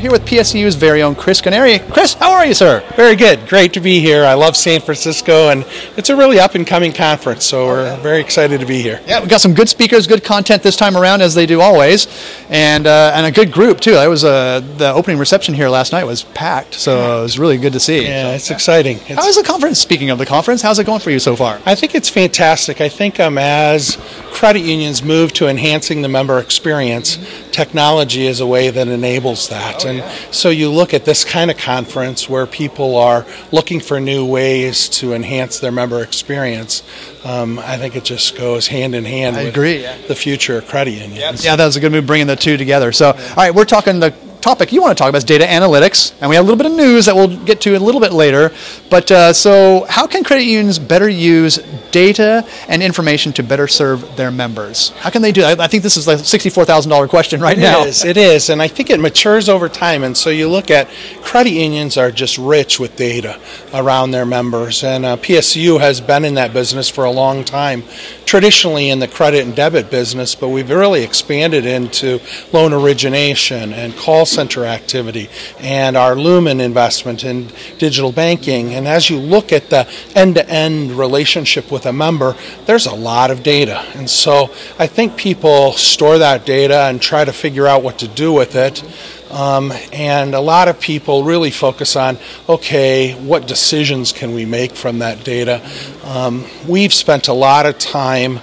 here with PSU's very own Chris Canary. Chris, how are you, sir? Very good. Great to be here. I love San Francisco, and it's a really up-and-coming conference, so we're very excited to be here. Yeah, we've got some good speakers, good content this time around, as they do always, and a good group, too. That was the opening reception here last night was packed, so it was really good to see. Yeah, it's exciting. How is the conference? Speaking of the conference, how's it going for you so far? I think it's fantastic. I think as credit unions move to enhancing the member experience, technology is a way that enables that. And so you look at this kind of conference where people are looking for new ways to enhance their member experience. I think it just goes hand in hand with the future of credit unions. Yeah, that was a good move bringing the two together. So, all right, we're talking the topic you want to talk about is data analytics, and we have a little bit of news that we'll get to a little bit later. But so how can credit unions better use data and information to better serve their members? How can they do that? I think this is like a $64,000 question right now. It is, and I think it matures over time. And so you look at credit unions are just rich with data around their members, and PSU has been in that business for a long time, traditionally in the credit and debit business, but we've really expanded into loan origination and call center activity and our Lumen investment in digital banking. And as you look at the end-to-end relationship with a member, there's a lot of data. And so I think people store that data and try to figure out what to do with it. And a lot of people really focus on, okay, what decisions can we make from that data? We've spent a lot of time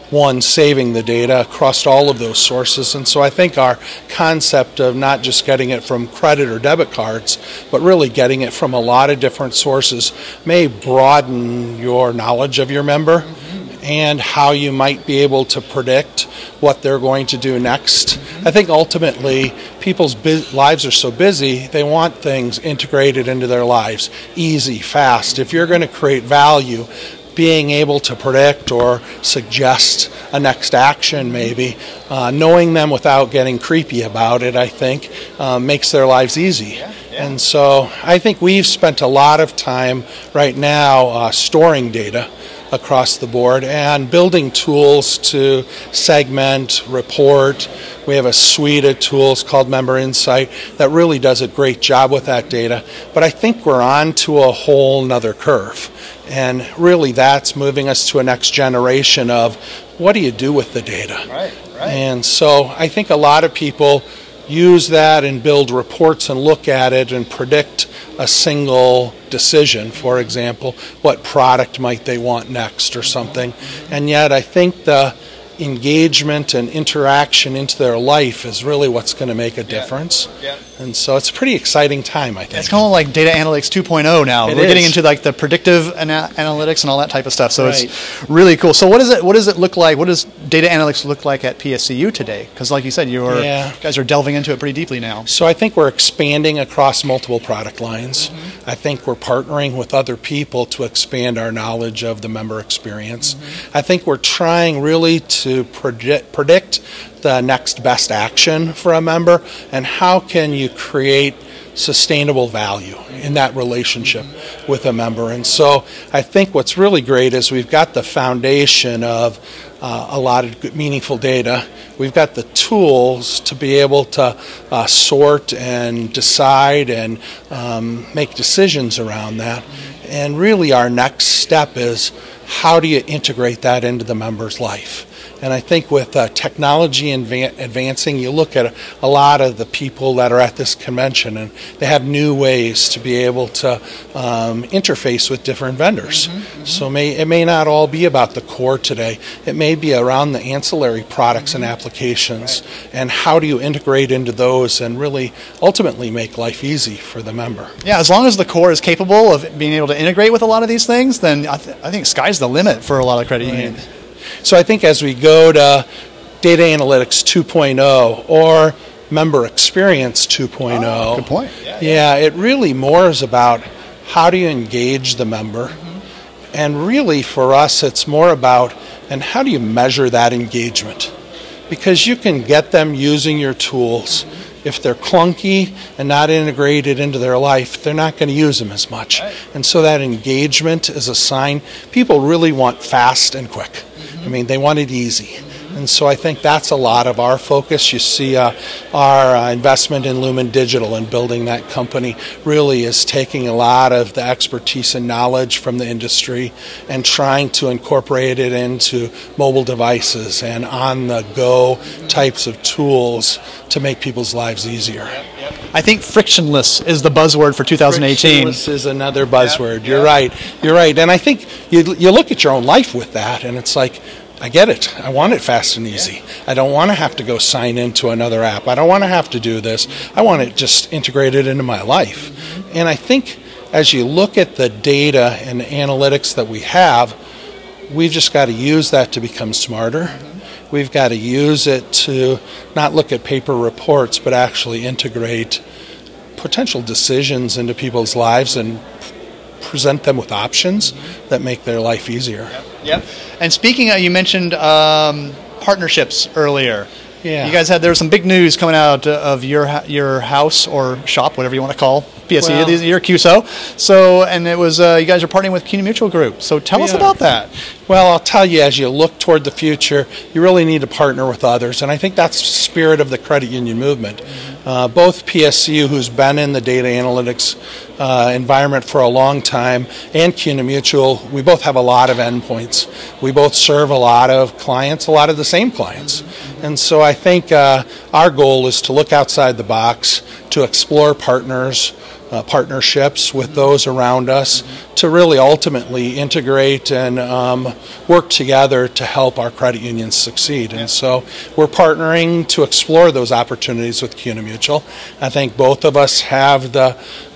saving the data across all of those sources. And so I think our concept of not just getting it from credit or debit cards, but really getting it from a lot of different sources may broaden your knowledge of your member and how you might be able to predict what they're going to do next. I think ultimately people's lives are so busy, they want things integrated into their lives, easy, fast. If you're going to create value, being able to predict or suggest a next action maybe, knowing them without getting creepy about it, I think, makes their lives easy. And so I think we've spent a lot of time right now storing data across the board and building tools to segment, report. We have a suite of tools called Member Insight that really does a great job with that data. But I think we're on to a whole nother curve. And really that's moving us to a next generation of what do you do with the data? Right. And so I think a lot of people use that and build reports and look at it and predict a single decision, for example, what product might they want next or something. And yet I think the engagement and interaction into their life is really what's going to make a difference. And so it's a pretty exciting time, I think. It's kind of like data analytics 2.0 now. We're getting into like the predictive analytics and all that type of stuff. So it's really cool. So what does it look like? What does data analytics look like at PSCU today? Because like you said, you guys are delving into it pretty deeply now. So I think we're expanding across multiple product lines. I think we're partnering with other people to expand our knowledge of the member experience. I think we're trying really to predict the next best action for a member, and how can you create sustainable value in that relationship with a member. And so I think what's really great is we've got the foundation of a lot of good, meaningful data. We've got the tools to be able to sort and decide and make decisions around that. And really our next step is how do you integrate that into the member's life? And I think with technology advancing, you look at a lot of the people that are at this convention, and they have new ways to be able to interface with different vendors. So it may not all be about the core today. It may be around the ancillary products and applications, and how do you integrate into those and really ultimately make life easy for the member. Yeah, as long as the core is capable of being able to integrate with a lot of these things, then I think sky's the limit for a lot of credit unions. So I think as we go to data analytics 2.0 or member experience 2.0, good point. It really more is about how do you engage the member. And really for us it's more about and how do you measure that engagement, because you can get them using your tools. If they're clunky and not integrated into their life, they're not going to use them as much. And so that engagement is a sign. People really want fast and quick. I mean, they want it easy. And so I think that's a lot of our focus. You see our investment in Lumen Digital and building that company really is taking a lot of the expertise and knowledge from the industry and trying to incorporate it into mobile devices and on-the-go types of tools to make people's lives easier. I think frictionless is the buzzword for 2018. Frictionless is another buzzword. You're right. You're right. And I think you look at your own life with that, and it's like, I get it. I want it fast and easy. I don't want to have to go sign into another app. I don't want to have to do this. I want it just integrated into my life. And I think as you look at the data and the analytics that we have, we've just got to use that to become smarter. We've got to use it to not look at paper reports, but actually integrate potential decisions into people's lives and present them with options that make their life easier. Yep. And speaking of, you mentioned partnerships earlier. Yeah. You guys there was some big news coming out of your house or shop, whatever you want to call PSE, Well, your QSO. So, and it was you guys are partnering with CUNA Mutual Group. So tell us about that. Well, I'll tell you, as you look toward the future, you really need to partner with others, and I think that's the spirit of the credit union movement. Both PSU, who's been in the data analytics environment for a long time, and CUNA Mutual, we both have a lot of endpoints. We both serve a lot of clients, a lot of the same clients. And so I think our goal is to look outside the box, to explore partnerships with those around us, to really ultimately integrate and work together to help our credit unions succeed. And so we're partnering to explore those opportunities with CUNA Mutual. I think both of us have the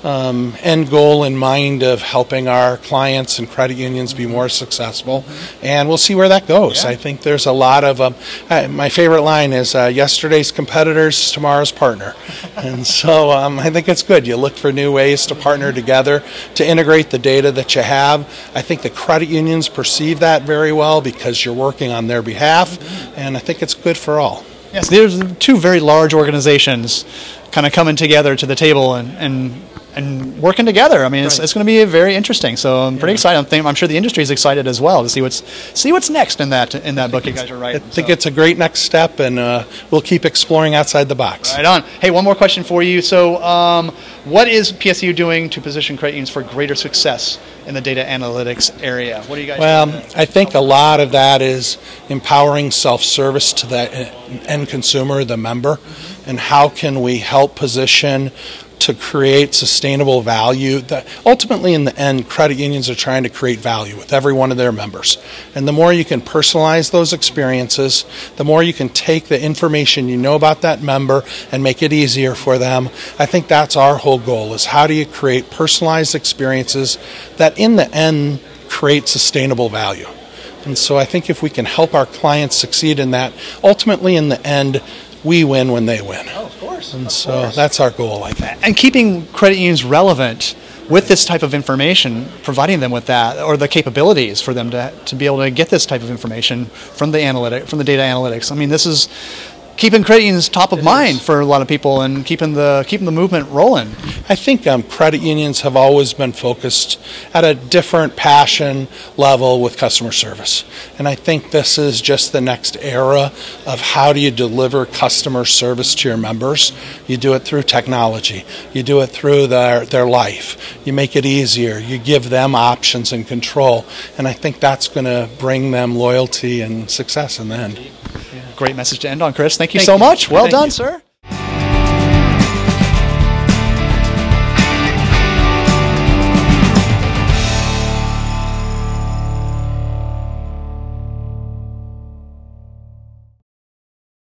end goal in mind of helping our clients and credit unions be more successful, and we'll see where that goes. I think there's a lot of my favorite line is yesterday's competitors, tomorrow's partner. And so I think it's good. You look for new ways to partner together to integrate the data that you have. I think the credit unions perceive that very well because you're working on their behalf, and I think it's good for all. Yes, there's two very large organizations kind of coming together to the table and working together. I mean, it's going to be very interesting. So I'm pretty excited. I'm sure the industry is excited as well to see what's next in that book you guys are writing. I think it's a great next step, and we'll keep exploring outside the box. Right on. Hey, one more question for you. So, what is PSU doing to position credit unions for greater success in the data analytics area? What are you guys doing? I think a lot of that is empowering self-service to the end consumer, the member, and how can we help position to create sustainable value. That ultimately, in the end, credit unions are trying to create value with every one of their members. And the more you can personalize those experiences, the more you can take the information you know about that member and make it easier for them. I think that's our whole goal, is how do you create personalized experiences that in the end create sustainable value. And so I think if we can help our clients succeed in that, ultimately in the end, we win when they win. Oh, of course. And so that's our goal, I think. And keeping credit unions relevant with this type of information, providing them with that, or the capabilities for them to be able to get this type of information from the data analytics. I mean, this is keeping credit unions top of mind for a lot of people and keeping the movement rolling. I think credit unions have always been focused at a different passion level with customer service. And I think this is just the next era of how do you deliver customer service to your members. You do it through technology. You do it through their life. You make it easier. You give them options and control. And I think that's going to bring them loyalty and success in the end. Great message to end on, Chris. Thank you so much. Well done, sir.